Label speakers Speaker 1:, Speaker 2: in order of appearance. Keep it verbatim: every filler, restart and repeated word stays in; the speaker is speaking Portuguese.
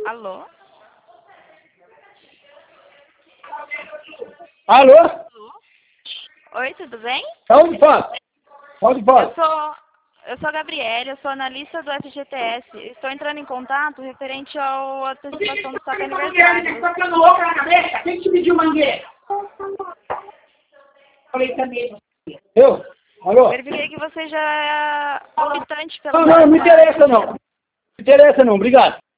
Speaker 1: Alô?
Speaker 2: Alô?
Speaker 1: Oi, tudo bem?
Speaker 2: Onde fala? Onde
Speaker 1: Eu
Speaker 2: fala?
Speaker 1: sou, eu sou a Gabriela, eu sou analista do F G T S. Estou entrando em contato referente ao antecipação do saque aniversário.
Speaker 3: Tá ficando louca na cabeça? Quem te pediu mangueira? Falei também.
Speaker 2: Eu? Alô?
Speaker 1: Verifiquei que você já é optante pelo
Speaker 2: Não, não, não me
Speaker 1: saque.
Speaker 2: interessa não. Não me interessa não, obrigado.